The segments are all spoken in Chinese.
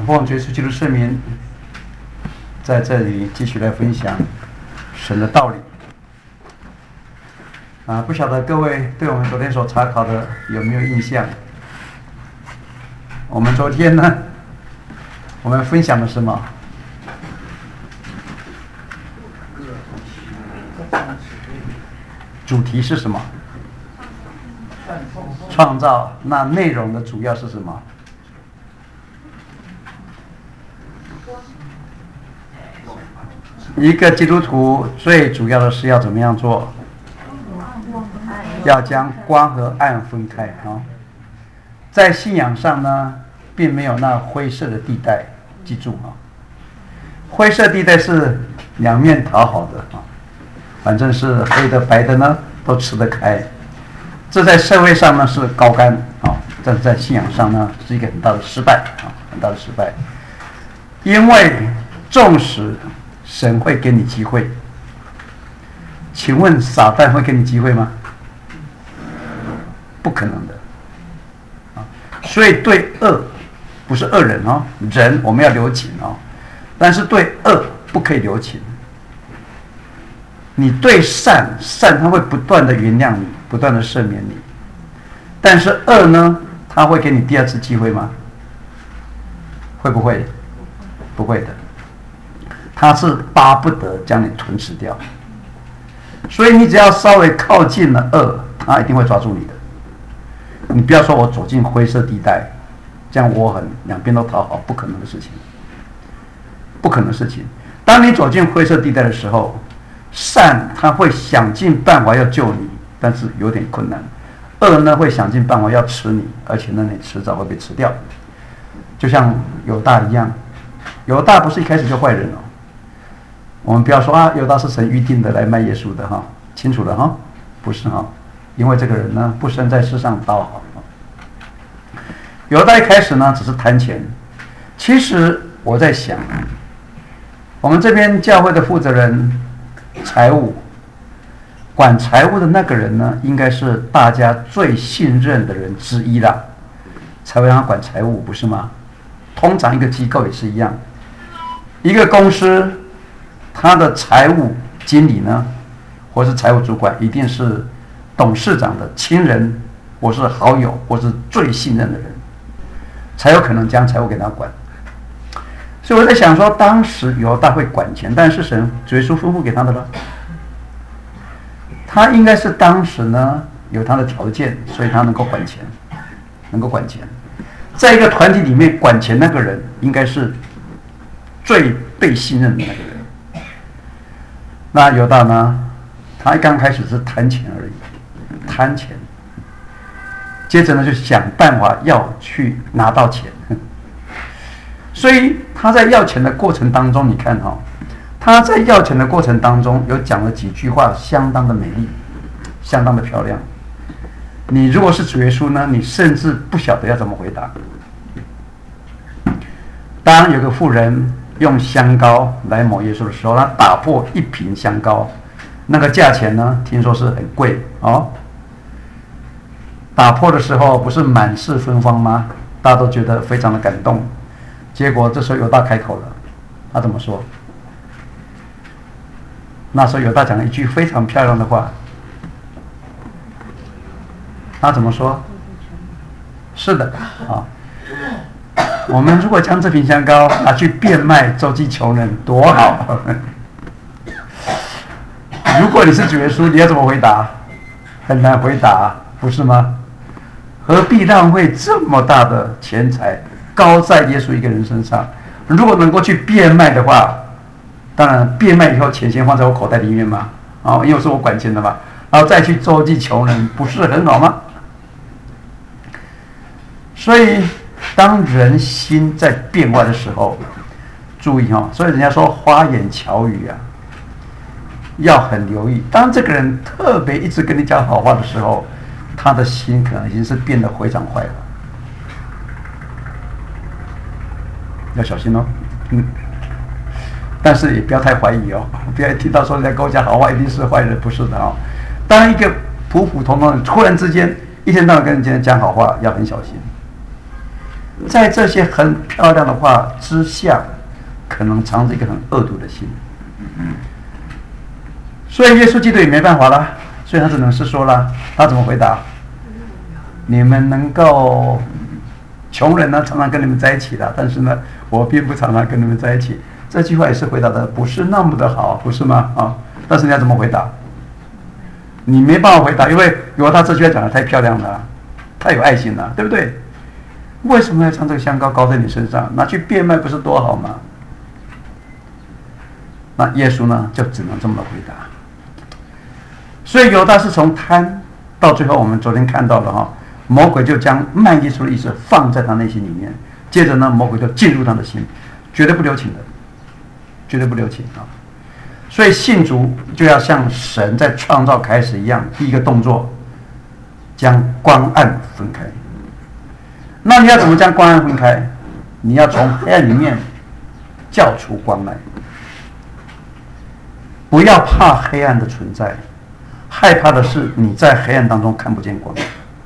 奉主耶稣基督圣名，在这里继续来分享神的道理。不晓得各位对我们昨天所查考的有没有印象？我们昨天呢，我们分享了什么？主题是什么？创造。那内容的主要是什么？一个基督徒最主要的是要怎么样做？要将光和暗分开啊！在信仰上呢，并没有那灰色的地带，记住啊！灰色地带是两面讨好的啊，反正是黑的白的呢都吃得开。这在社会上呢是高竿啊，但是在信仰上呢是一个很大的失败啊，很大的失败。因为纵使神会给你机会，请问撒旦会给你机会吗？不可能的所以对恶不是恶人哦，人我们要留情哦，但是对恶不可以留情。你对善他会不断的原谅你，不断的赦免你，但是恶呢，他会给你第二次机会吗？会不会？不会的，他是巴不得将你吞噬掉。所以你只要稍微靠近了恶，他一定会抓住你的。你不要说我走进灰色地带，这样我很两边都讨好，不可能的事情，不可能的事情。当你走进灰色地带的时候，善他会想尽办法要救你，但是有点困难；恶呢会想尽办法要吃你，而且呢你迟早会被吃掉。就像犹大一样，犹大不是一开始就坏人哦。我们不要说犹大是神预定的来卖耶稣的哈，清楚了哈，不是哈。因为这个人呢，不生在世上讨好。犹大一开始呢，只是贪钱。其实我在想，我们这边教会的负责人，财务管财务的那个人呢，应该是大家最信任的人之一啦，才会让他管财务，不是吗？通常一个机构也是一样，一个公司，他的财务经理呢，或是财务主管，一定是董事长的亲人，或是好友，或是最信任的人，才有可能将财务给他管。所以我在想说，当时犹大会管钱，但是神主耶稣吩咐给他的了，他应该是当时呢有他的条件，所以他能够管钱，能够管钱。在一个团体里面管钱那个人，应该是最被信任的那个人。那犹大呢，他刚开始是贪钱而已。贪钱，接着呢就想办法要去拿到钱，所以他在要钱的过程当中，你看他在要钱的过程当中有讲了几句话，相当的美丽，相当的漂亮。你如果是主耶稣呢，你甚至不晓得要怎么回答。当有个妇人用香膏来抹耶稣的时候，他打破一瓶香膏，那个价钱呢，听说是很贵哦。打破的时候不是满室芬芳吗？大家都觉得非常的感动。结果这时候犹大开口了，他怎么说？那时候犹大讲了一句非常漂亮的话。他怎么说？是的我们如果将这瓶香膏拿去变卖，周济穷人，多好！如果你是主耶稣，你要怎么回答？很难回答，不是吗？何必浪费这么大的钱财高在耶稣一个人身上？如果能够去变卖的话，当然变卖以后钱先放在我口袋里面嘛，因为是我管钱的嘛，然后再去周济穷人，不是很好吗？所以当人心在变化的时候，注意所以人家说花言巧语要很留意。当这个人特别一直跟你讲好话的时候，他的心可能已经是变得非常坏了，要小心哦。但是也不要太怀疑哦，不要听到说人家跟我讲好话一定是坏人，不是的当一个普普通通的人突然之间一天到晚跟人家讲好话，要很小心。 在这些很漂亮的话之下，可能藏着一个很恶毒的心。所以耶稣基督也没办法了，所以他只能是说了，他怎么回答？你们能够，穷人呢常常跟你们在一起的，但是呢，我并不常常跟你们在一起。这句话也是回答的不是那么的好，不是吗？啊，但是你要怎么回答？你没办法回答，因为他这句话讲的太漂亮了，太有爱心了，对不对？为什么要将这个香膏膏在你身上？拿去变卖不是多好吗？那耶稣呢，就只能这么回答。所以犹大是从贪到最后，我们昨天看到了哈，魔鬼就将卖耶稣的意思放在他内心里面，接着呢，魔鬼就进入他的心，绝对不留情的，绝对不留情啊！所以信主就要像神在创造开始一样，第一个动作将光暗分开。那你要怎么将光暗分开？你要从黑暗里面叫出光来，不要怕黑暗的存在，害怕的是你在黑暗当中看不见光。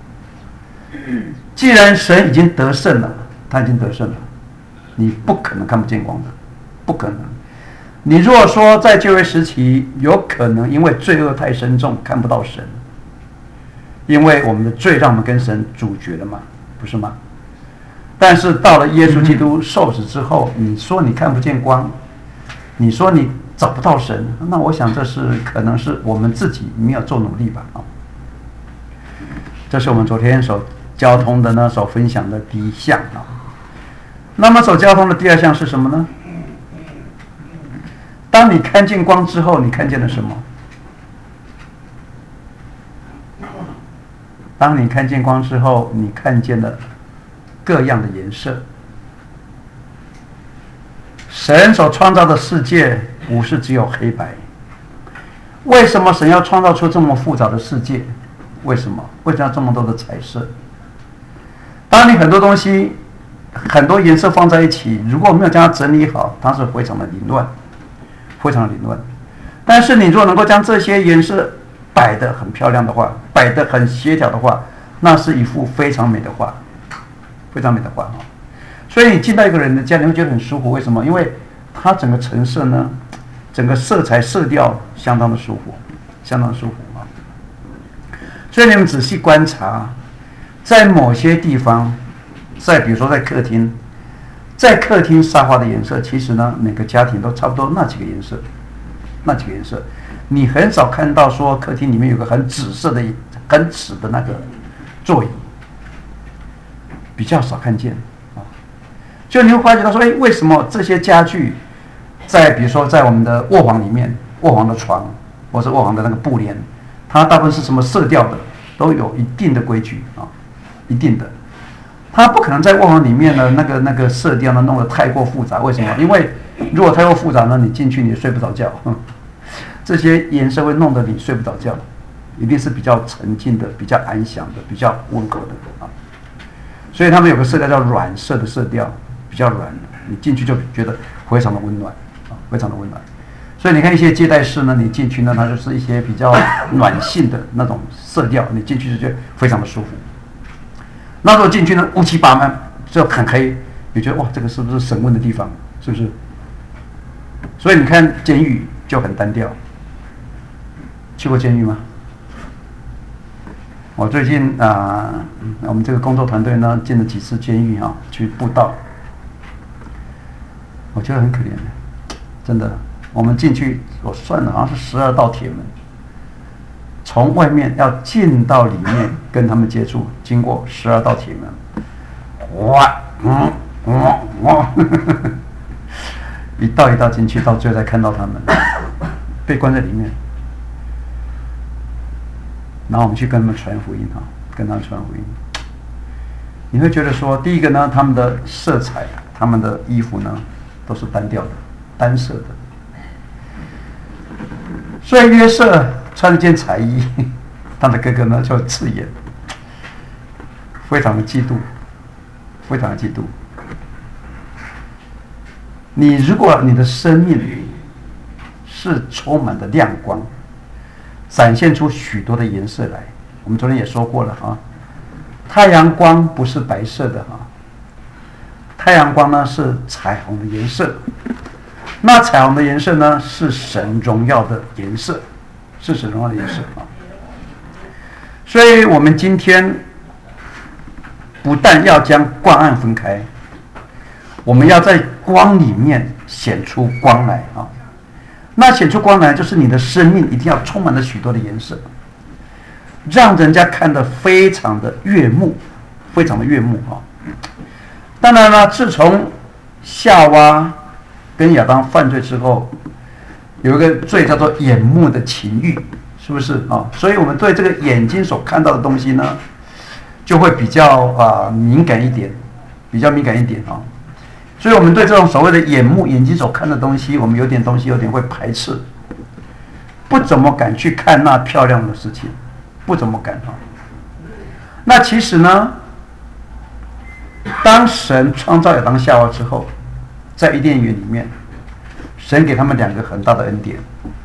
既然神已经得胜了，他已经得胜了，你不可能看不见光的，不可能。你如果说在旧约时期有可能因为罪恶太深重看不到神，因为我们的罪让我们跟神阻绝了嘛，不是吗？但是到了耶稣基督受死之后，你说你看不见光，你说你找不到神，那我想这是可能是我们自己没有做努力吧。这是我们昨天所交通的呢，所分享的第一项啊。那么所交通的第二项是什么呢？当你看见光之后，你看见了什么？当你看见光之后，你看见了各样的颜色。神所创造的世界不是只有黑白。为什么神要创造出这么复杂的世界？为什么？为什么要这么多的彩色？当你很多东西、很多颜色放在一起，如果没有将它整理好，它是非常的凌乱，非常的凌乱。但是你如果能够将这些颜色摆得很漂亮的话，摆得很协调的话，那是一幅非常美的画，非常美的画。所以你进到一个人的家，你会觉得很舒服。为什么？因为它整个陈设呢，整个色彩色调相当的舒服，相当的舒服啊。所以你们仔细观察，在某些地方，比如说在客厅，在客厅沙发的颜色，其实呢，每个家庭都差不多那几个颜色，那几个颜色。你很少看到说客厅里面有个很紫色的、很紫的那个座椅，比较少看见啊。就你会发觉到说，哎，为什么这些家具比如说在我们的卧房里面，卧房的床或是卧房的那个布帘，它大部分是什么色调的，都有一定的规矩啊，一定的。它不可能在卧房里面呢，那个色调呢弄得太过复杂。为什么？因为如果太过复杂呢，你进去你睡不着觉。这些颜色会弄得你睡不着觉，一定是比较沉静的、比较安详的、比较温和的啊。所以他们有个色调叫软色的色调，比较软，你进去就觉得非常的温暖啊，非常的温暖。所以你看一些接待室呢，你进去呢，它就是一些比较暖性的那种色调，你进去就觉得非常的舒服。那如果进去呢，乌漆八满，就很黑，你觉得哇，这个是不是审问的地方？是不是？所以你看监狱就很单调。去过监狱吗？我最近我们这个工作团队呢进了几次监狱啊，去布道，我觉得很可怜，真的。我们进去，我算了，好像是12道铁门，从外面要进到里面跟他们接触，经过12道铁门，一道一道进去，到最后才看到他们被关在里面。然后我们去跟他们传福音跟他们传福音。你会觉得说，第一个呢，他们的色彩，他们的衣服呢，都是单调的、单色的。所以约瑟穿了件彩衣，他的哥哥呢就刺眼，非常的嫉妒，非常的嫉妒。如果你的生命是充满的亮光，展现出许多的颜色来。我们昨天也说过了太阳光不是白色的太阳光呢是彩虹的颜色，那彩虹的颜色呢是神荣耀的颜色，是神荣耀的颜色啊。所以我们今天不但要将光暗分开，我们要在光里面显出光来啊。那显出光来，就是你的生命一定要充满了许多的颜色，让人家看得非常的悦目，非常的悦目啊。当然了，自从夏娃跟亚当犯罪之后，有一个罪叫做眼目的情欲，是不是啊？所以我们对这个眼睛所看到的东西呢，就会比较敏感一点，比较敏感一点啊。所以我们对这种所谓的眼睛所看的东西，我们有点会排斥，不怎么敢去看那漂亮的事情，不怎么敢啊。那其实呢，当神创造亚当夏娃之后，在伊甸园里面，神给他们两个很大的恩典。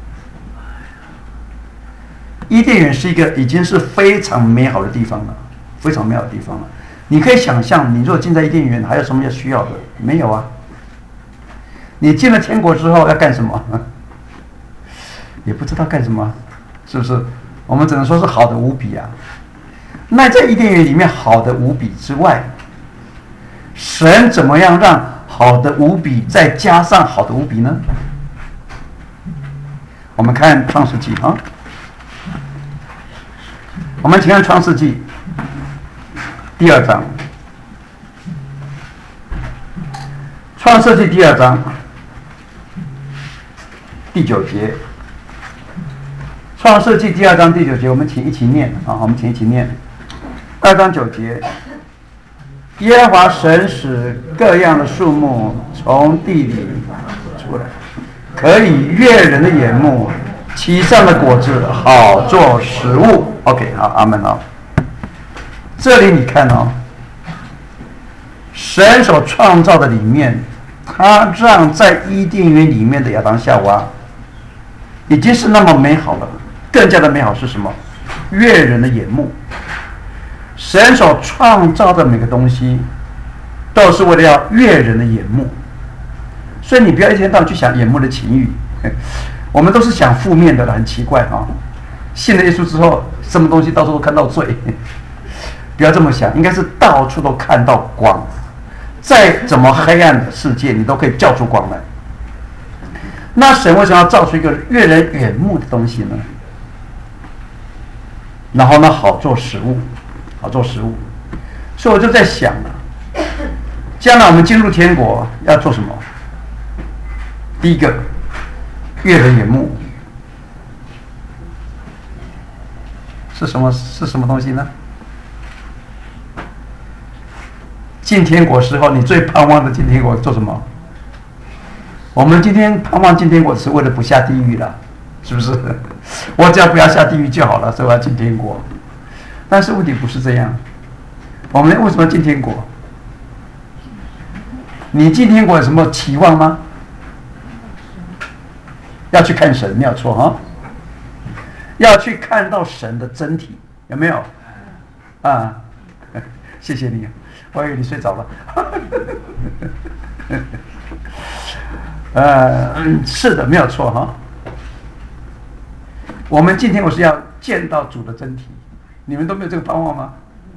伊甸园是一个已经是非常美好的地方了，非常美好的地方了。你可以想象，你如果进在伊甸园，还有什么要需要的？没有啊。你进了天国之后要干什么？也不知道干什么，是不是？我们只能说是好的无比啊。那在伊甸园里面好的无比之外，神怎么样让好的无比再加上好的无比呢？我们看创世纪啊，我们请看创世纪第2章，创世纪第2章第9节，创世纪第2章第9节，我们请一起念啊，我们请一起念2章9节。耶和华神使各样的树木从地里出来，可以悦人的眼目，其上的果子好做食物。OK， 好，阿们啊。这里你看哦，神所创造的里面，他让在伊甸园里面的亚当夏娃已经是那么美好了，更加的美好是什么？悦人的眼目。神所创造的每个东西，都是为了要悦人的眼目，所以你不要一天到晚去想眼目的情欲，我们都是想负面的了，很奇怪啊！信了耶稣之后，什么东西到处都看到罪。不要这么想，应该是到处都看到光，再怎么黑暗的世界，你都可以叫出光来。那神为什么要造出一个悦人眼目的东西呢？然后呢，好做食物，好做食物。所以我就在想了，将来我们进入天国要做什么？第一个，悦人眼目是什么？是什么东西呢？进天国时候，你最盼望的进天国做什么？我们今天盼望进天国是为了不下地狱了，是不是？我只要不要下地狱就好了，所以我要进天国。但是问题不是这样，我们为什么要进天国？你进天国有什么期望吗？要去看神，没有错哈。要去看到神的真体，有没有？啊，谢谢你。我以为你睡着了。是的，没有错哈。我们今天我是要见到主的真体，你们都没有这个盼望吗？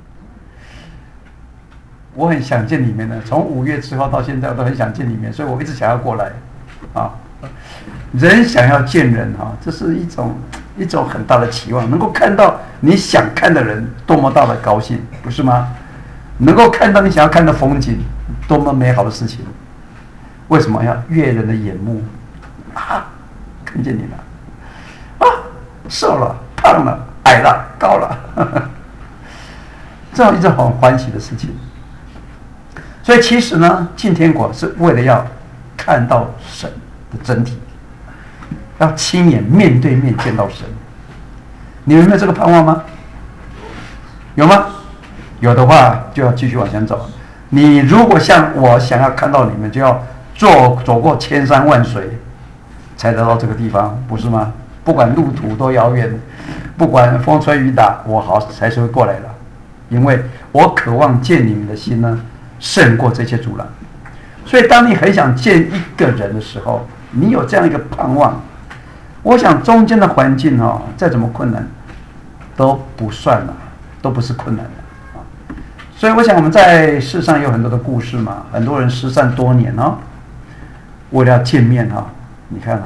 我很想见你们的，从5月之后到现在，我都很想见你们，所以我一直想要过来。啊，人想要见人哈，这是一种很大的期望，能够看到你想看的人，多么大的高兴，不是吗？能够看到你想要看的风景，多么美好的事情！为什么要悦人的眼目？啊，看见你了，啊，瘦了、胖了、矮了、高了，这样一种很欢喜的事情。所以其实呢，进天国是为了要看到神的真体，要亲眼面对面见到神。你们有没有这个盼望吗？有吗？有的话就要继续往前走。你如果像我想要看到你们，就要走过千山万水才得到这个地方，不是吗？不管路途多遥远，不管风吹雨打，我还是会过来的，因为我渴望见你们的心呢，胜过这些阻拦。 所以当你很想见一个人的时候，你有这样一个盼望，我想中间的环境再怎么困难都不算了，都不是困难的啊。所以我想我们在世上有很多的故事嘛，很多人失散多年为了要见面你看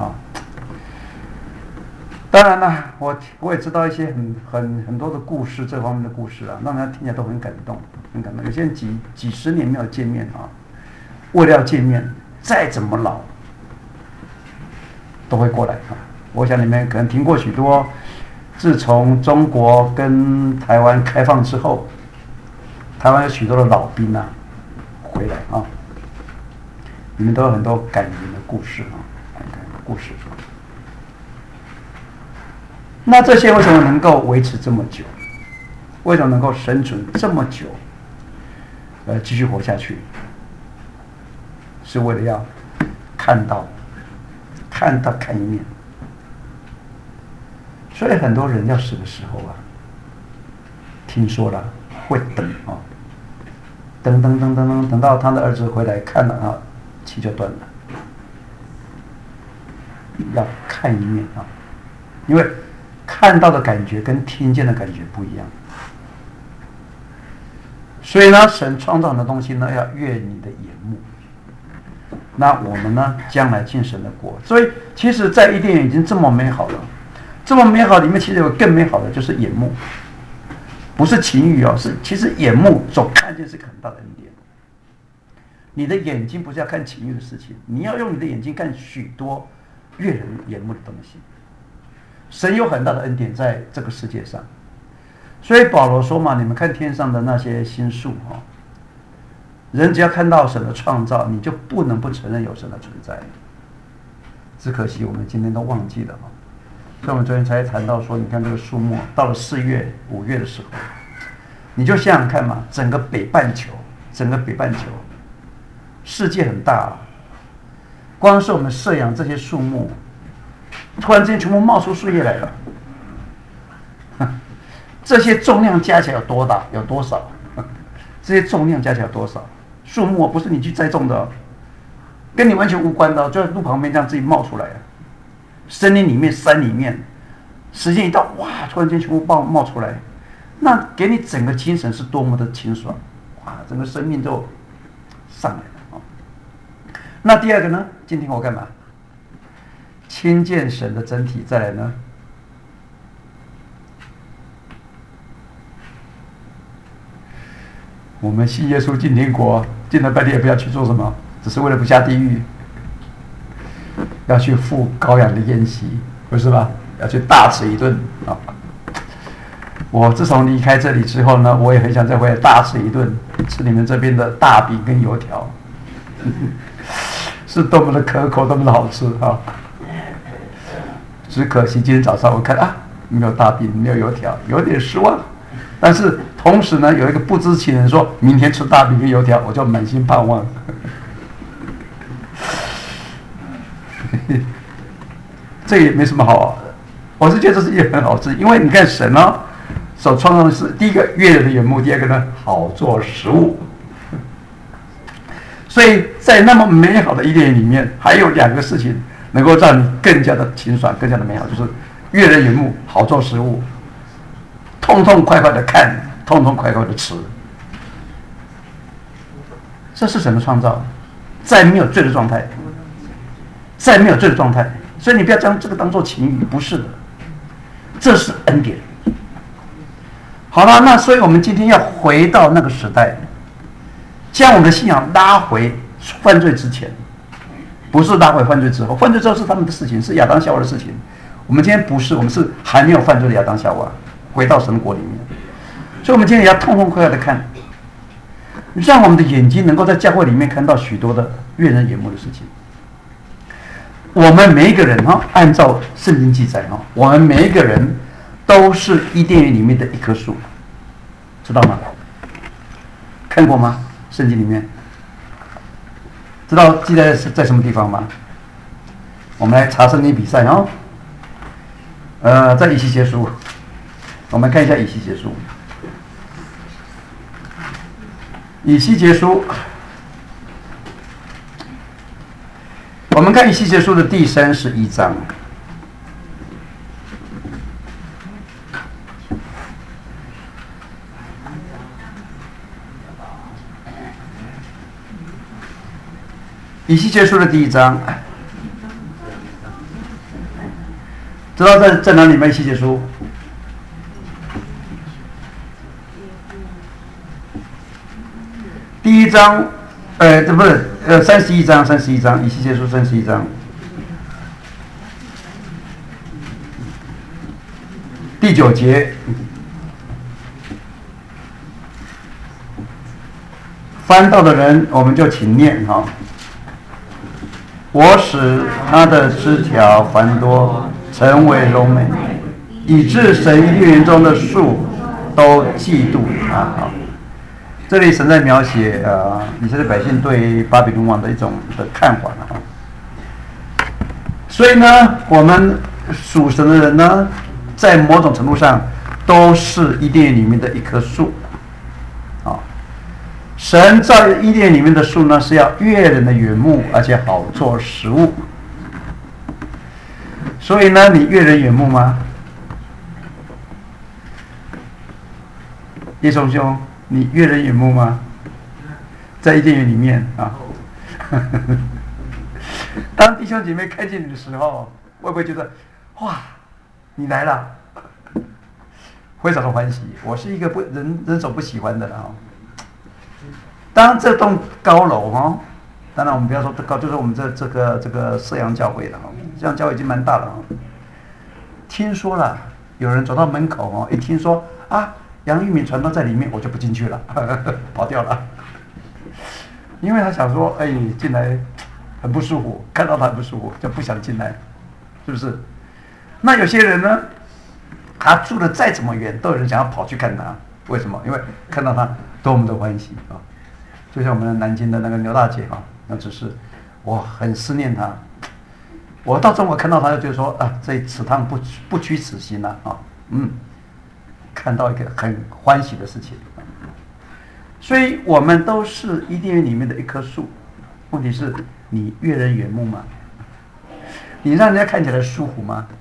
当然了，我也知道一些很多的故事，这方面的故事啊，让人家听起来都很感动，很感动。有些人几十年没有见面为了要见面，再怎么老都会过来我想你们可能听过许多，自从中国跟台湾开放之后，台湾有许多的老兵回来你们都有很多感人的故事感人的故事。那这些为什么能够维持这么久？为什么能够生存这么久？继续活下去，是为了要看一面。所以很多人要死的时候听说了会等等到他的儿子回来看了气就断了。要看一面因为看到的感觉跟听见的感觉不一样。所以呢，神创造很多东西呢，要悦你的眼目。那我们呢，将来进神的国。所以，其实，在伊甸园已经这么美好了，这么美好里面，其实有更美好的，就是眼目，不是情欲是其实眼目所看见是很大的恩典。你的眼睛不是要看情欲的事情，你要用你的眼睛看许多悦人眼目的东西。神有很大的恩典在这个世界上，所以保罗说嘛，你们看天上的那些星宿人只要看到神的创造，你就不能不承认有神的存在。只可惜我们今天都忘记了所以我们昨天才谈到说，你看这个数目到了4月、5月的时候，你就想想看嘛，整个北半球，世界很大光是我们饲养这些树木，突然之间全部冒出树叶来了，这些重量加起来有多大？有多少？这些重量加起来有多少？树木不是你去栽种的跟你完全无关的就在路旁边这样自己冒出来森林里面、山里面，时间一到，哇，突然间全部冒出来，那给你整个精神是多么的清爽，哇，整个生命就上来了那第二个呢？今天我干嘛？亲见神的真体。再来呢？我们信耶稣进天国，进了半天也不要去做什么，只是为了不下地狱，要去赴羔羊的宴席，不是吧？要去大吃一顿我自从离开这里之后呢，我也很想再回来大吃一顿，吃你们这边的大饼跟油条，是多么的可口，多么的好吃只可惜今天早上我看没有大饼，没有油条，有点失望。但是同时呢，有一个不知情人说明天吃大饼跟油条，我就满心盼望。这也没什么好的，我是觉得这是一件很好事，因为你看神所创造的是第一个悦人的眼目，第二个呢好做食物。所以在那么美好的伊甸园里面，还有2个事情能够让你更加的清爽，更加的美好，就是悦人眼目，好做食物，痛痛快快的看，痛痛快快的吃。这是神的创造，在没有罪的状态，所以你不要将这个当作情欲，不是的，这是恩典。好了，那所以我们今天要回到那个时代，将我们的信仰拉回犯罪之前，不是拉回犯罪之后。犯罪之后是他们的事情，是亚当夏娃的事情。我们今天不是，我们是还没有犯罪的亚当夏娃，回到神国里面。所以我们今天也要痛痛快快的看，让我们的眼睛能够在教会里面看到许多的悦人眼目的事情。我们每一个人按照圣经记载我们每一个人都是伊甸园里面的一棵树，知道吗？看过吗？圣经里面知道记载在什么地方吗？我们来查圣经比赛在以西结书，我们看一下以西结书。以西结书我们看以西结书的第31章。以西结书的第1章，知道在哪里吗？以西结书第1章，这不是31章，以西结书31章第9节，翻到的人我们就请念哈。我使他的枝条繁多，成为荣美，以致神伊甸园中的树都嫉妒他。好，这里神在描写以色列百姓对巴比伦王的一种的看法了哈。所以呢，我们属神的人呢，在某种程度上都是伊甸园里面的一棵树。神造伊甸里面的树呢，是要悦人的眼目，而且好做食物。所以呢，你悦人眼目吗？叶松兄，你悦人眼目吗？在伊甸园里面啊，当弟兄姐妹看见你的时候，会不会觉得哇，你来了，非常的欢喜？我是一个人所不喜欢的啊。当这栋高楼哈，当然我们不要说高，就是我们这个射阳教会的哈，射阳教会已经蛮大了哈。听说了，有人走到门口哦，一听说啊杨玉敏传道在里面，我就不进去了，跑掉了，因为他想说，哎，进来很不舒服，看到他很不舒服，就不想进来，是不是？那有些人呢，他住的再怎么远，都有人想要跑去看他，为什么？因为看到他多么的欢喜啊！就像我们南京的那个牛大姐哈，那只是我很思念她。我到中国看到她，就觉得说啊，此趟不虚此行了啊，看到一个很欢喜的事情。所以我们都是伊甸园里面的一棵树，问题是你悦人眼目吗？你让人家看起来舒服吗？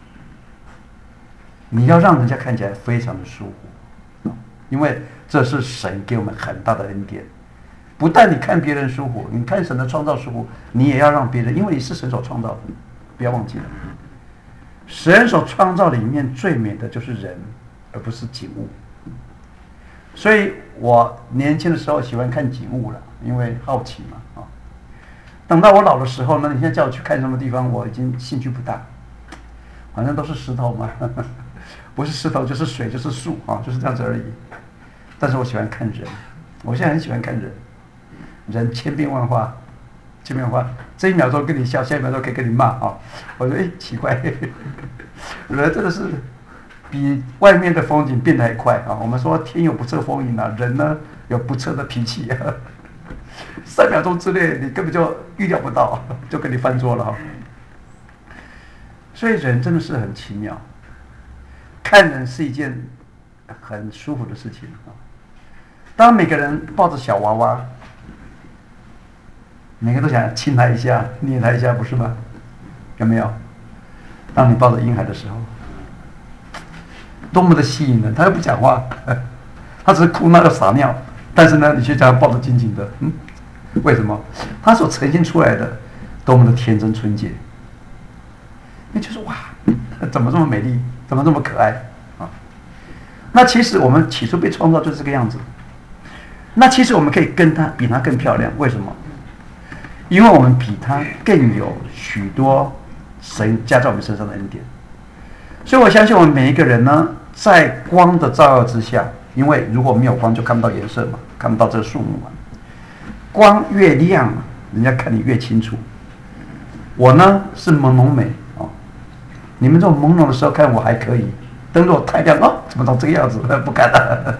你要让人家看起来非常的舒服，因为这是神给我们很大的恩典。不但你看别人舒服，你看神的创造舒服，你也要让别人，因为你是神所创造的，不要忘记了。神所创造里面最美的就是人，而不是景物。所以我年轻的时候喜欢看景物了，因为好奇嘛啊。等到我老的时候呢，你现在叫我去看什么地方，我已经兴趣不大，反正都是石头嘛，不是石头就是水就是树啊，就是这样子而已。但是我喜欢看人，我现在很喜欢看人。人千变万化，千变万化，这一秒钟跟你笑，下一秒钟可以跟你骂啊！我说奇怪，人真的是比外面的风景变得还快啊！我们说天有不测风云啊，人呢有不测的脾气啊，3秒钟之内你根本就预料不到，就跟你翻桌了哈。所以人真的是很奇妙，看人是一件很舒服的事情啊。当每个人抱着小娃娃。每个都想亲他一下，捏他一下，不是吗？有没有？当你抱着婴孩的时候，多么的吸引人！他又不讲话，他只是哭闹又撒尿，但是呢，你却将他抱得紧紧的，为什么？他所呈现出来的多么的天真纯洁，那就是哇，怎么这么美丽，怎么这么可爱啊？那其实我们起初被创造就是这个样子，那其实我们可以比他更漂亮，为什么？因为我们比他更有许多神加在我们身上的恩典，所以我相信我们每一个人呢，在光的照耀之下，因为如果没有光就看不到颜色嘛，看不到这个树木嘛。光越亮，人家看你越清楚。我呢是朦胧美哦，你们这种朦胧的时候看我还可以，灯若太亮哦，怎么长这个样子？不敢了。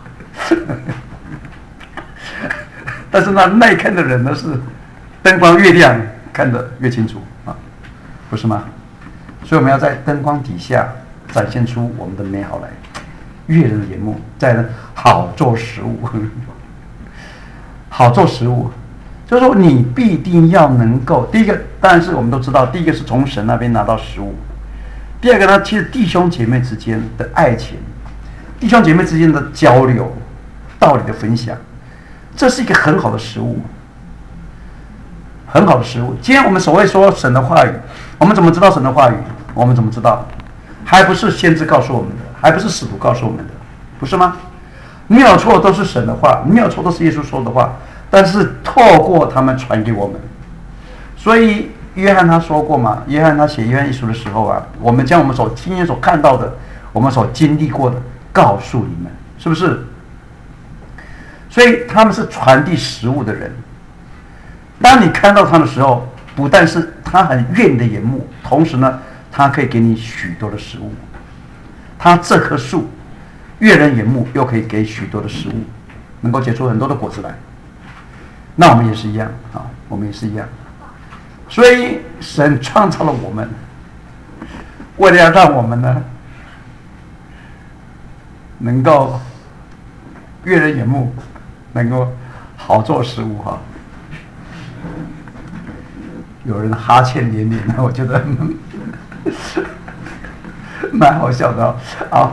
但是耐看的人呢是。灯光越亮，看得越清楚啊，不是吗？所以我们要在灯光底下展现出我们的美好来，悦人的眼目，再呢好做食物，好做食物， 就是说你必定要能够，第一个当然是我们都知道，第一个是从神那边拿到食物，第二个呢，其实弟兄姐妹之间的爱情，弟兄姐妹之间的交流，道理的分享，这是一个很好的食物，很好的食物。今天我们所谓说神的话语，我们怎么知道神的话语？我们怎么知道？还不是先知告诉我们的，还不是使徒告诉我们的，不是吗？没有错，都是神的话，没有错，都是耶稣说的话，但是透过他们传给我们。所以约翰他说过嘛，约翰他写约翰一书的时候啊，我们将我们所亲眼所看到的，我们所经历过的，告诉你们，是不是？所以他们是传递食物的人。当你看到他的时候，不但是他很悦你的眼目，同时呢，他可以给你许多的食物。他这棵树悦人眼目，又可以给许多的食物，能够结出很多的果子来。那我们也是一样啊，我们也是一样。所以神创造了我们，为了要让我们呢，能够悦人眼目，能够好做食物哈。有人哈欠连连，我觉得蛮好笑的哦。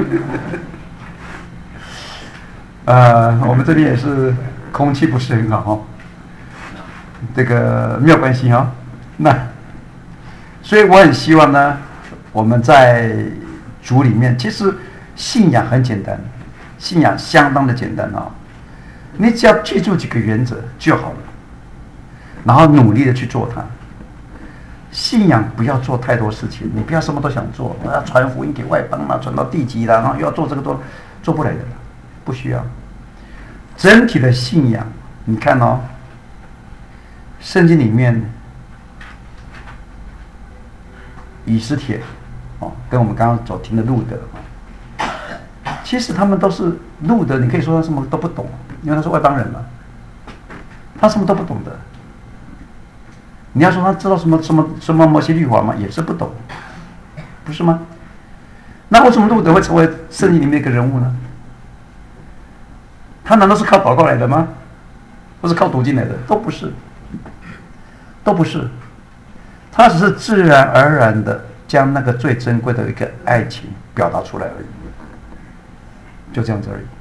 我们这边也是空气不是很好哦，这个没有关系哈。那所以我很希望呢，我们在主里面，其实信仰很简单，信仰相当的简单啊，你只要记住几个原则就好了，然后努力的去做它。信仰不要做太多事情，你不要什么都想做，我要传福音给外邦啦，传到地极啦，然后又要做这个做不来的，不需要。整体的信仰，你看哦，圣经里面以斯帖哦，跟我们刚刚所听的路德，其实他们都是路德，你可以说他什么都不懂，因为他是外邦人嘛，他什么都不懂的。你要说他知道什么摩西律法吗？也是不懂，不是吗？那为什么路德会成为圣经里面一个人物呢？他难道是靠祷告来的吗？或是靠读经来的？都不是，都不是。他只是自然而然的将那个最珍贵的一个爱情表达出来而已，就这样子而已。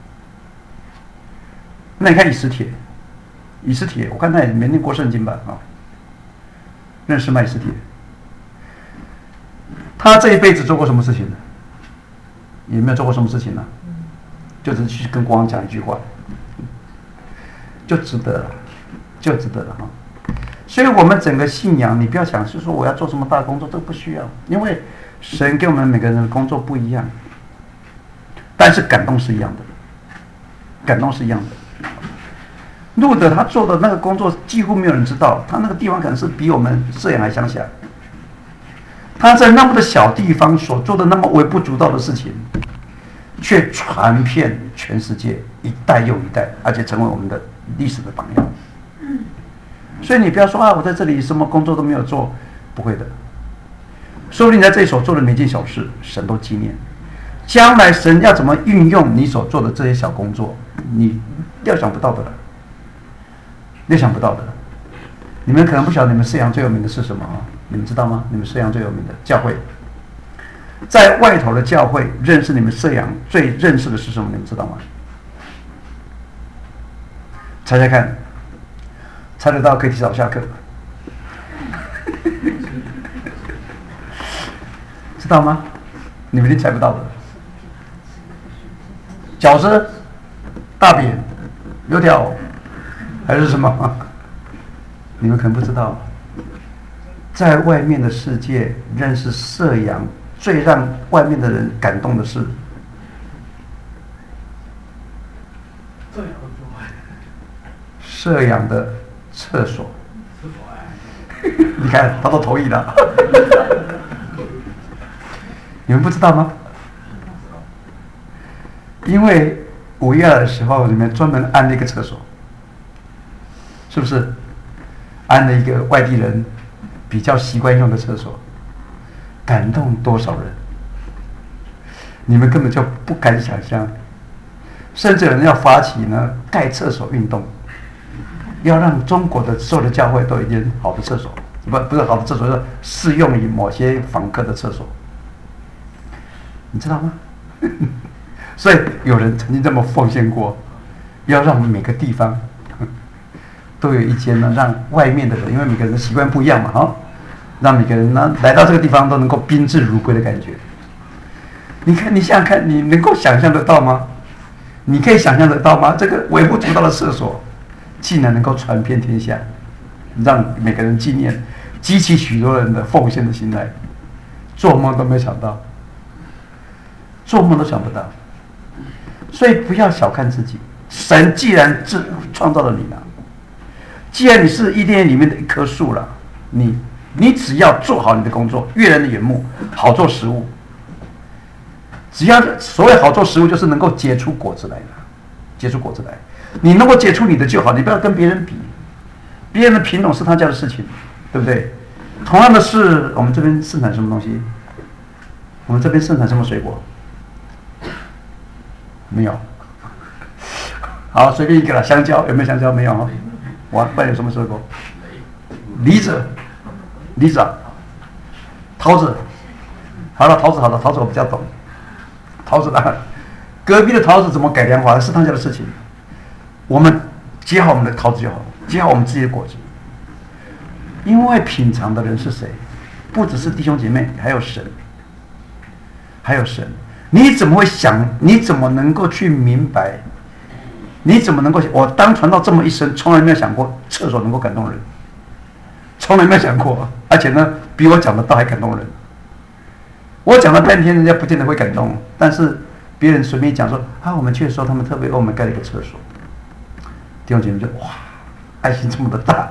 那你看以斯帖，我看他也没念过圣经吧？啊。认识麦斯帖，他这一辈子做过什么事情呢？也没有做过什么事情呢，就只是去跟国王讲一句话，就值得了，就值得了哈。所以我们整个信仰，你不要想是说我要做什么大工作，这个不需要，因为神给我们每个人的工作不一样，但是感动是一样的，感动是一样的。路德他做的那个工作几乎没有人知道，他那个地方可能是比我们摄阳还乡下。他在那么的小地方所做的那么微不足道的事情，却传遍全世界，一代又一代，而且成为我们的历史的榜样。所以你不要说啊，我在这里什么工作都没有做，不会的。说不定在这里所做的每件小事，神都纪念。将来神要怎么运用你所做的这些小工作，你料想不到的了。料想不到的，你们可能不晓得你们摄阳最有名的是什么啊？你们知道吗？你们摄阳最有名的教会，在外头的教会认识你们摄阳最认识的是什么？你们知道吗？猜猜看，猜得到可以提早下课。知道吗？你们一定猜不到的。饺子、大饼、油条。还是什么？你们可能不知道，在外面的世界认识摄阳，最让外面的人感动的是，摄阳的厕所。你看，他都同意了。你们不知道吗？因为5月2的时候，你们专门安了一个厕所。是不是安了一个外地人比较习惯用的厕所，感动多少人？你们根本就不敢想象，甚至有人要发起呢盖厕所运动， 要让中国的所有的教会都有一间好的厕所，不是好的厕所，是适用于某些访客的厕所，你知道吗？所以有人曾经这么奉献过，要让每个地方都有一间呢，让外面的人，因为每个人的习惯不一样嘛，让每个人呢来到这个地方都能够宾至如归的感觉。你看，你想想看，你能够想象得到吗？你可以想象得到吗？这个微不足道的厕所，竟然能够传遍天下，让每个人纪念，激起许多人的奉献的心来，做梦都没想到，做梦都想不到。所以不要小看自己，神既然创造了你了，既然你是伊甸园里面的一棵树了，你只要做好你的工作，悦人的眼目，好做食物。只要所谓好做食物，就是能够结出果子来的，结出果子来。你能够结出你的就好，你不要跟别人比，别人的品种是他家的事情，对不对？同样的是，我们这边盛产什么东西？我们这边盛产什么水果？没有。好，随便一个了，香蕉有没有香蕉？没有。我不然有什么水果？梨子，桃子。好了，桃子我比较懂。桃子的，隔壁的桃子怎么改良法是他家的事情。我们结好我们的桃子就好，结好我们自己的果子。因为品尝的人是谁？不只是弟兄姐妹，还有神。你怎么会想？你怎么能够去明白？你怎么能够？我当传道这么一生，从来没有想过厕所能够感动人，从来没有想过。而且呢，比我讲的道还感动人。我讲了半天，人家不见得会感动，但是别人随便讲说我们去的时候，他们特别为我们盖了一个厕所。弟兄姐妹就哇，爱心这么的大，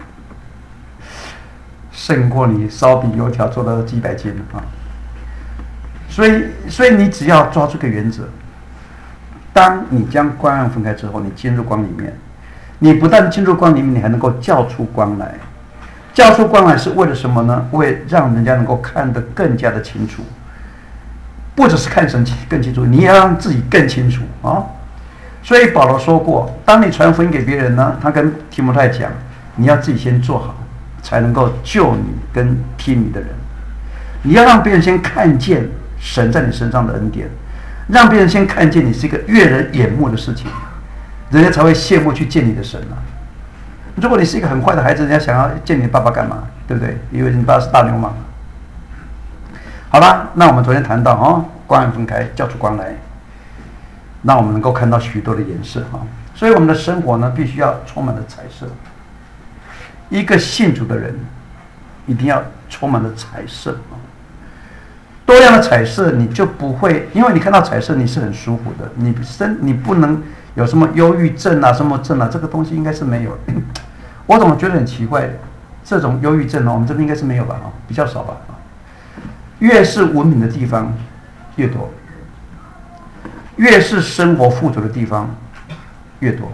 胜过你烧饼油条做了几百斤啊！所以你只要抓住个原则，当你将光暗分开之后，你进入光里面，你不但进入光里面，你还能够叫出光来。叫出光来是为了什么呢？为让人家能够看得更加的清楚，不只是看神更清楚，你也要让自己更清楚啊！所以保罗说过，当你传福音给别人呢，他跟提摩太讲，你要自己先做好，才能够救你跟听你的人。你要让别人先看见神在你身上的恩典，让别人先看见你是一个悦人眼目的事情，人家才会羡慕去见你的神啊！如果你是一个很坏的孩子，人家想要见你爸爸干嘛？对不对？因为你爸是大流氓。好了，那我们昨天谈到光暗分开，叫出光来，让我们能够看到许多的颜色所以我们的生活呢，必须要充满了彩色。一个信主的人，一定要充满了彩色多样的彩色，你就不会，因为你看到彩色，你是很舒服的。你不能有什么忧郁症啊，什么症啊，这个东西应该是没有。我怎么觉得很奇怪？这种忧郁症我们这边应该是没有吧？比较少吧？越是文明的地方越多，越是生活富足的地方越多。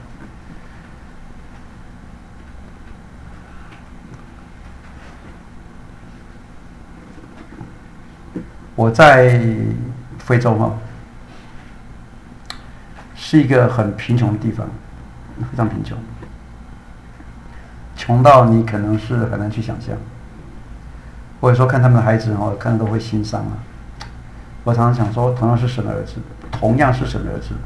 我在非洲是一个很贫穷的地方，非常贫穷，穷到你可能是很难去想象。或者说看他们的孩子看了都会心伤我常常想说，同样是神的儿子，同样是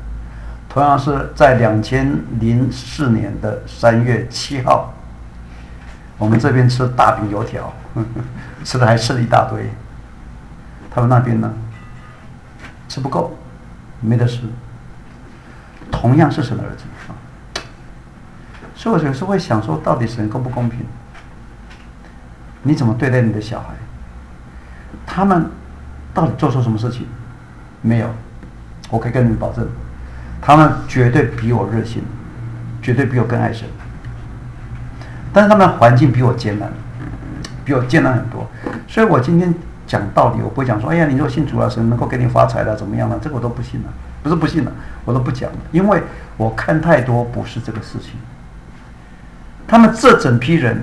在2004年的3月7号，我们这边吃大饼油条，吃的还吃了一大堆。他们那边呢，吃不够，没得吃。同样是神的儿子所以我有时候会想说，到底神公不公平？你怎么对待你的小孩？他们到底做错什么事情？没有，我可以跟你们保证，他们绝对比我热心，绝对比我更爱神。但是他们的环境比我艰难，很多。所以我今天讲道理，我不会讲说，哎呀，你若信主了，神能够给你发财了，怎么样了？这个我都不信了，不是不信了，我都不讲了，因为我看太多不是这个事情。他们这整批人，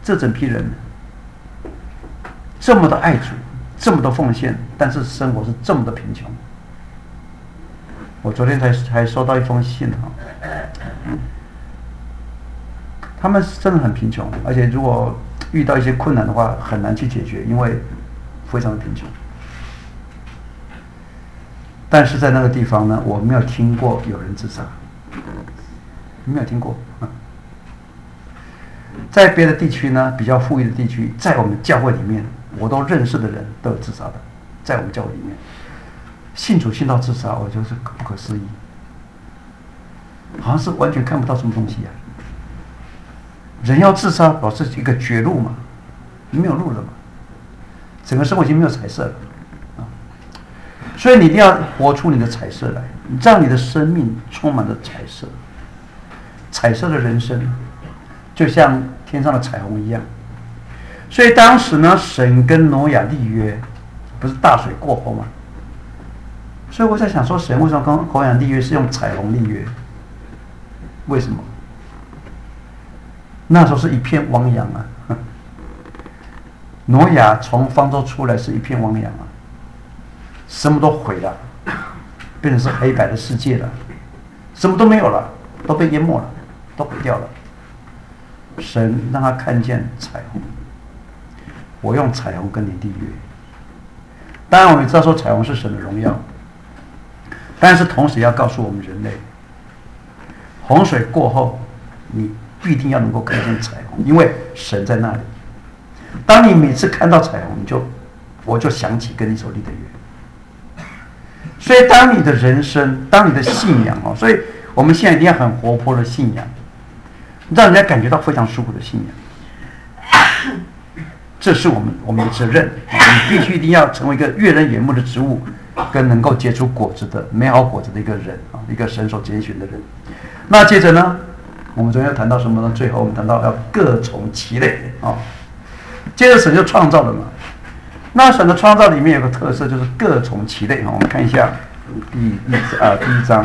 这么的爱主，这么的奉献，但是生活是这么的贫穷。我昨天才收到一封信他们是真的很贫穷，而且如果遇到一些困难的话，很难去解决，因为非常的贫穷。但是在那个地方呢，我没有听过有人自杀，没有听过。在别的地区呢，比较富裕的地区，在我们教会里面，我都认识的人都有自杀的，在我们教会里面，信主信到自杀，我觉得是不可思议，好像是完全看不到什么东西啊。人要自杀，表示一个绝路嘛，没有路了嘛，整个生活已经没有彩色了啊。所以你一定要活出你的彩色来，让你的生命充满了彩色，彩色的人生。就像天上的彩虹一样，所以当时呢，神跟挪亚立约，不是大水过后吗？所以我在想说，神为什么跟挪亚立约是用彩虹立约？为什么？那时候是一片汪洋啊！挪亚从方舟出来是一片汪洋啊，什么都毁了，变成是黑白的世界了，什么都没有了，都被淹没了，都毁掉了。神让他看见彩虹，我用彩虹跟你立约。当然，我们知道说彩虹是神的荣耀，但是同时也要告诉我们人类，洪水过后，你必定要能够看见彩虹，因为神在那里。当你每次看到彩虹，我就想起跟你所立的约。所以，当你的人生，当你的信仰所以我们现在一定要很活泼的信仰。让人家感觉到非常舒服的信仰，这是我们的责任。你必须一定要成为一个悦人眼目的植物，跟能够结出果子的美好果子的一个人啊，一个神所拣选的人。那接着呢，我们昨天要谈到什么呢？最后我们谈到要各从其类啊。接着神就创造了嘛。那神的创造里面有个特色，就是各从其类啊。我们看一下第一章。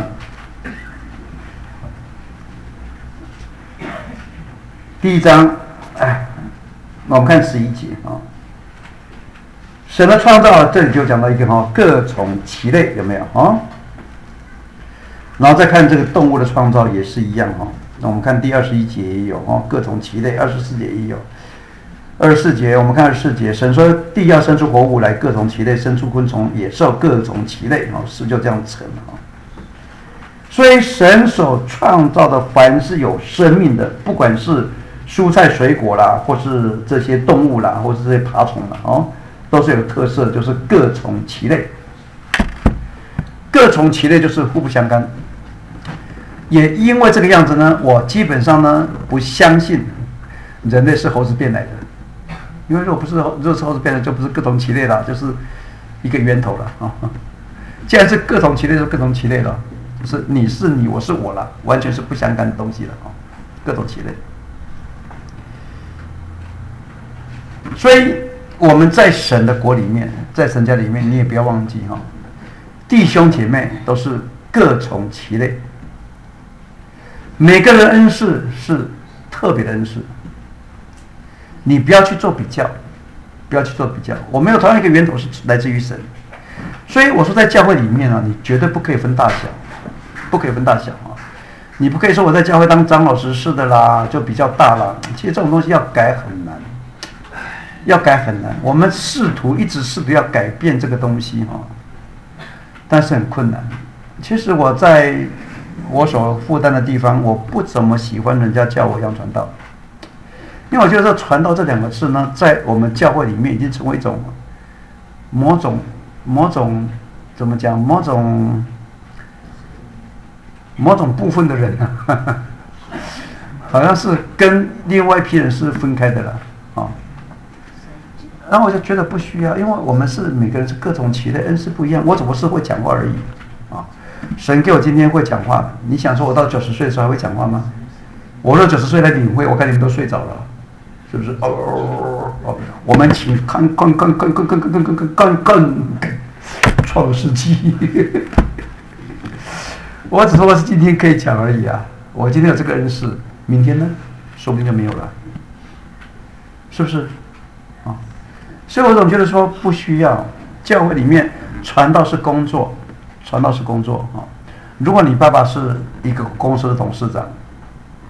第一章，那我们看11节啊。神的创造，这里就讲到一个各从其类，有没有啊？然后再看这个动物的创造也是一样那我们看第21节也有各从其类，24节也有。24节，我们看24节，神说地要生出活物来，各从其类，生出昆虫、野兽，各从其类事就这样成了所以神所创造的凡是有生命的，不管是蔬菜水果啦，或是这些动物啦，或是这些爬虫啦都是有特色，就是各从其类。各从其类就是互不相干。也因为这个样子呢，我基本上呢不相信人类是猴子变来的，因为如果是猴子变来，就不是各从其类了，就是一个源头了既然是各从其类，就各从其类了，就是你是你，我是我了，完全是不相干的东西了各从其类。所以我们在神的国里面，在神家里面，你也不要忘记弟兄姐妹都是各从其类。每个人恩赐是特别的恩赐，你不要去做比较，不要去做比较。我们有同样一个源头是来自于神，所以我说在教会里面你绝对不可以分大小，不可以分大小你不可以说我在教会当长老执事的啦，就比较大啦。其实这种东西要改很难。要改很难，我们一直试图要改变这个东西但是很困难。其实我在我所负担的地方，我不怎么喜欢人家叫我杨传道，因为我觉得这传道这2个字呢，在我们教会里面已经成为一种某种怎么讲，某种部分的人好像是跟另外一批人是分开的了然后我就觉得不需要，因为我们是每个人是各从其类，恩赐不一样。我只不过是会讲话而已神给我今天会讲话，你想说我到90岁的时候还会讲话吗？我若90岁来领会，我看你们都睡着了，是不是？我们请看创世纪。我只不过是今天可以讲而已啊。我今天有这个恩赐，明天呢，说不定就没有了，是不是？所以我总觉得说不需要，教会里面传道是工作，如果你爸爸是一个公司的董事长，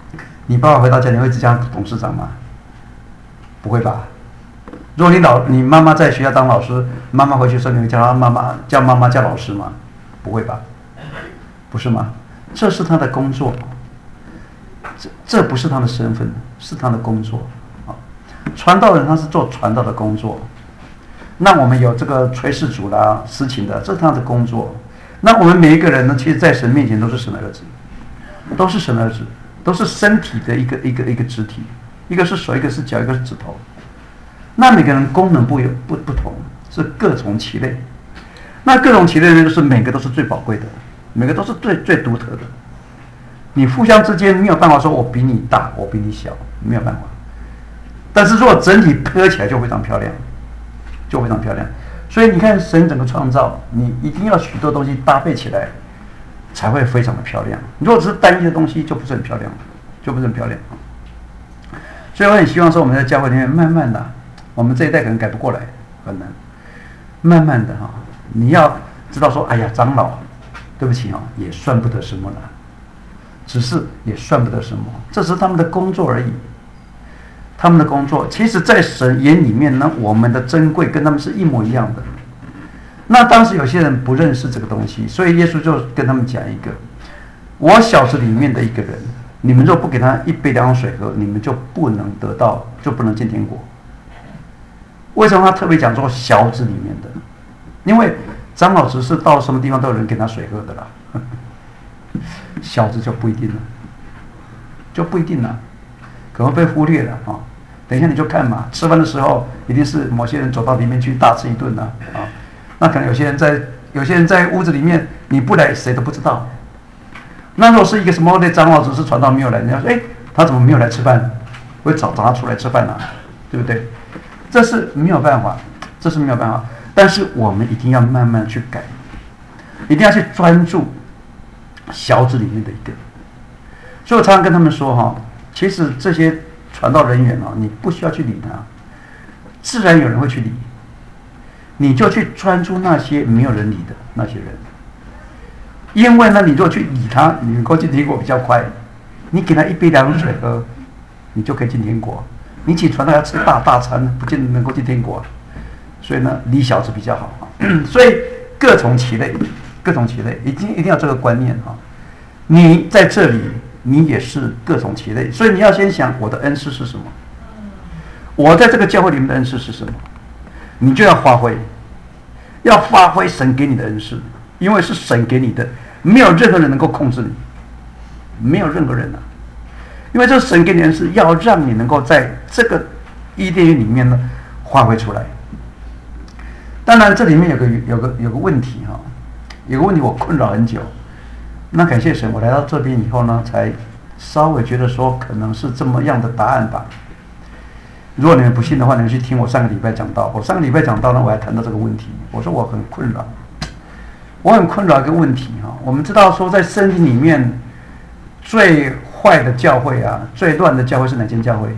你爸爸回到家，你会只叫他董事长吗？不会吧？如果你妈妈在学校当老师，妈妈回去的时候，你会叫妈妈叫老师吗？不会吧？不是吗？这是他的工作，这不是他的身份，是他的工作。传道人他是做传道的工作，那我们有这个炊事主啦、司琴的，这是他的工作。那我们每一个人呢，其实在神面前都是神的儿子，都是神的儿子，都是身体的一个肢体，一个是手，一个是脚，一个是指头。那每个人功能不同，是各从其类。那各从其类呢，就是每个都是最宝贵的，每个都是最独特的。你互相之间没有办法说我比你大，我比你小，没有办法。但是如果整体合起来就非常漂亮，就非常漂亮。所以你看神整个创造，你一定要许多东西搭配起来，才会非常的漂亮。如果只是单一的东西，就不是很漂亮，就不是很漂亮。所以我很希望说，我们在教会里面慢慢的，我们这一代可能改不过来，很难。慢慢的哈，你要知道说，哎呀，长老，对不起啊，也算不得什么了，只是也算不得什么，这是他们的工作而已。他们的工作，其实在神眼里面呢，我们的珍贵跟他们是一模一样的。那当时有些人不认识这个东西，所以耶稣就跟他们讲一个：我小子里面的一个人，你们若不给他一杯凉水喝，你们就不能得到，就不能进天国。为什么他特别讲说小子里面的？因为长老执事到什么地方都有人给他水喝的啦，小子就不一定了，就不一定了，可能被忽略了啊。等一下你就看嘛，吃饭的时候一定是某些人走到里面去大吃一顿了啊。那可能有些人在屋子里面，你不来谁都不知道。那如果是一个什么的长老执事传道没有来，人家说哎，他怎么没有来吃饭？我会找他出来吃饭啊，对不对？这是没有办法，这是没有办法。但是我们一定要慢慢去改，一定要去专注小子里面的一个。所以我常常跟他们说哈，其实这些传道人员啊，你不需要去理他，自然有人会去理，你就去专注那些没有人理的那些人。因为呢，你如果去理他，你能够进天国比较快。你给他一杯凉水喝，你就可以进天国。你起传道要吃大餐，不见得能够进天国。所以呢，理小子比较好。所以各从其类，各从其类，一定要这个观念哈。你在这里，你也是各从其类，所以你要先想我的恩赐是什么，我在这个教会里面的恩赐是什么，你就要发挥神给你的恩赐，因为是神给你的，没有任何人能够控制你，没有任何人啊，因为这神给你的恩赐，要让你能够在这个伊甸园里面呢发挥出来。当然，这里面有个问题哈，有个问题我困扰很久。那感谢神，我来到这边以后呢，才稍微觉得说可能是这么样的答案吧。如果你们不信的话，你们去听我上个礼拜讲到。我上个礼拜讲到呢，我还谈到这个问题。我说我很困扰，我很困扰一个问题哈。我们知道说，在圣经里面最坏的教会啊，最乱的教会是哪间教会？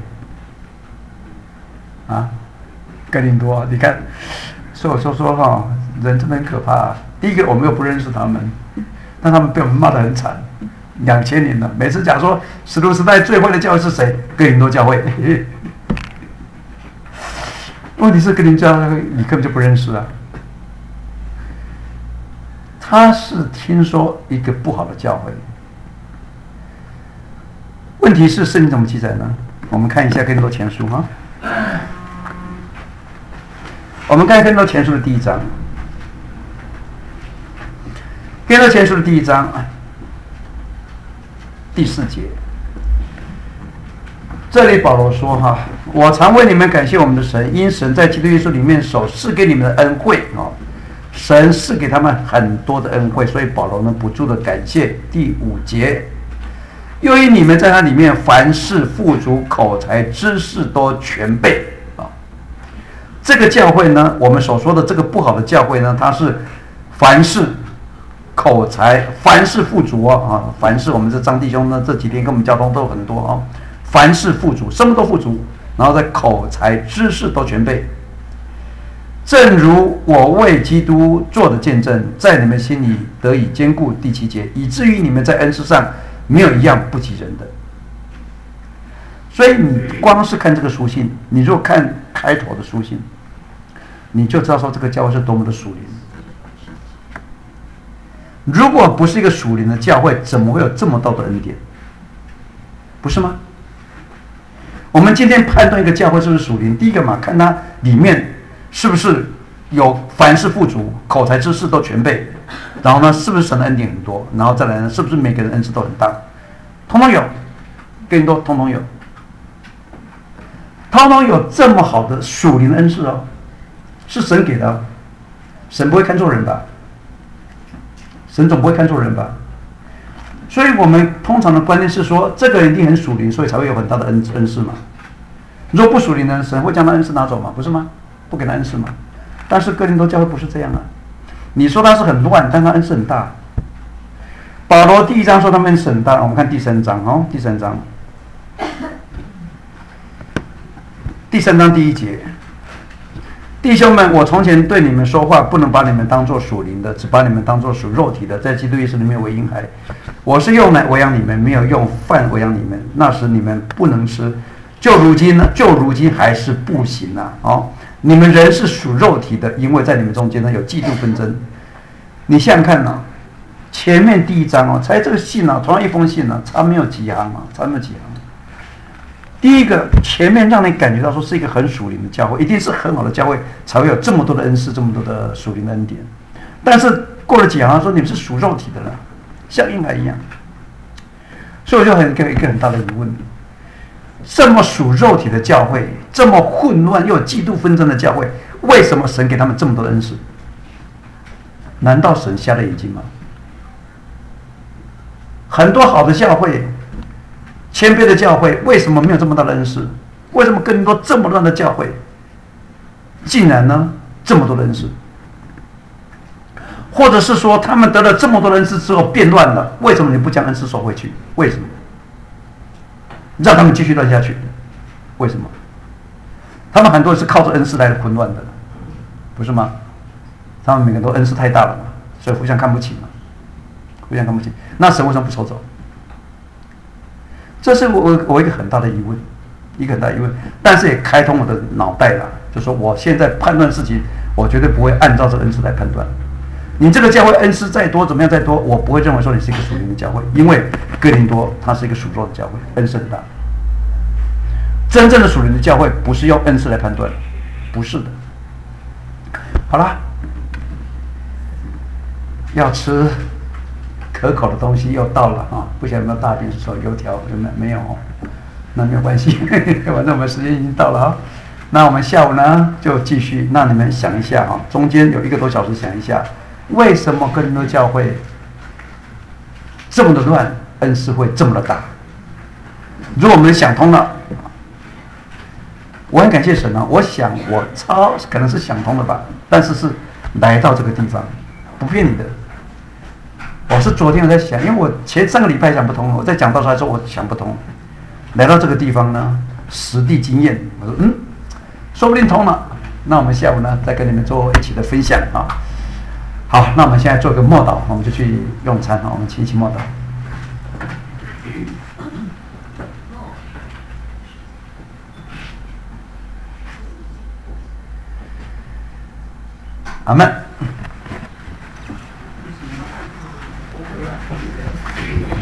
啊，哥林多。你看，所以我说哈，人真的很可怕啊。第一个，我们又不认识他们。但他们被我们骂得很惨，2000年了。每次讲说使徒时代最坏的教会是谁？哥林多教会。问题是哥林多教会你根本就不认识啊。他是听说一个不好的教会。问题是圣经怎么记载呢？我们看一下哥林多前书哈。我们看哥林多前书的第1章。哥林多前书的第1章第4节，这里保罗说哈，我常为你们感谢我们的神，因神在基督耶稣里面所赐给你们的恩惠啊，神赐给他们很多的恩惠，所以保罗呢不住的感谢。第5节，又因你们在他里面凡事富足，口才知识都全备啊。这个教会呢，我们所说的这个不好的教会呢，它是凡事口才凡事富足啊！凡事我们这张弟兄呢这几天跟我们交通都很多啊，凡事富足，什么都富足，然后在口才知识都全备。正如我为基督做的见证，在你们心里得以坚固。第7节，以至于你们在恩赐上没有一样不及人的。 所以你光是看这个书信，你如果看开头的书信，你就知道说这个教会是多么的属灵。如果不是一个属灵的教会，怎么会有这么多的恩典？不是吗？我们今天判断一个教会是不是属灵，第一个嘛，看它里面是不是有凡事富足，口才知识都全备，然后呢，是不是神的恩典很多，然后再来呢，是不是每个人恩赐都很大，通通有，更多通通有，通通有这么好的属灵的恩赐哦，是神给的哦，神不会看错人吧？神总不会看错人吧？所以我们通常的观念是说，这个人一定很属灵，所以才会有很大的恩赐嘛。如果不属灵的人，神会将他恩赐拿走吗？不是吗？不给他恩赐吗？但是哥林多教会不是这样啊。你说他是很乱，但他恩赐很大。保罗第1章说他们恩赐很大，我们看第3章哦，第3章，第3章第1节。弟兄们，我从前对你们说话，不能把你们当作属灵的，只把你们当作属肉体的，在基督耶稣里面为婴孩。我是用奶喂养你们，没有用饭喂养你们。那时你们不能吃，就如今呢，就如今还是不行啊！哦，你们人是属肉体的，因为在你们中间呢有嫉妒纷争。你想想看啊，前面第1章哦，才这个信啊，同样一封信啊，差没有几行啊，差没有几行。第一个，前面让你感觉到说是一个很属灵的教会，一定是很好的教会，才会有这么多的恩赐，这么多的属灵的恩典。但是过了几行，说你们是属肉体的了，像婴孩一样。所以我就一个很大的疑问：这么属肉体的教会，这么混乱又有嫉妒纷争的教会，为什么神给他们这么多的恩赐？难道神瞎了眼睛吗？很多好的教会。谦卑的教会为什么没有这么大的恩赐？为什么更多这么乱的教会，竟然呢这么多的恩赐？或者是说他们得了这么多的恩赐之后变乱了？为什么你不将恩赐收回去？为什么？让他们继续乱下去？为什么？他们很多人是靠着恩赐来混乱的，不是吗？他们每个人都恩赐太大了嘛，所以互相看不起嘛，互相看不起。那神为什么不抽走？这是我一个很大的疑问，一个很大的疑问，但是也开通我的脑袋了，就说我现在判断事情，我绝对不会按照这个恩赐来判断。你这个教会恩赐再多，怎么样再多，我不会认为说你是一个属灵的教会，因为哥林多它是一个属肉的教会，恩赐很大。真正的属灵的教会不是用恩赐来判断，不是的。好了，要吃可口的东西又到了啊！不晓得有没有大饼、手油条？有没有？没有哦，那没有关系，反正我们时间已经到了啊。那我们下午呢就继续，让你们想一下啊，中间有1个多小时想一下，为什么哥林多教会这么的乱，恩赐会这么的大？如果我们想通了，我很感谢神啊！我想我可能是想通了吧，但是来到这个地方，不骗你的。我是昨天我在想，因为我前3个礼拜想不通，我在讲道的时候我想不通，来到这个地方呢，实地经验，我说说不定通了。那我们下午呢再跟你们做一起的分享啊。好，那我们现在做个默祷，我们就去用餐啊，我们一起默祷。阿们。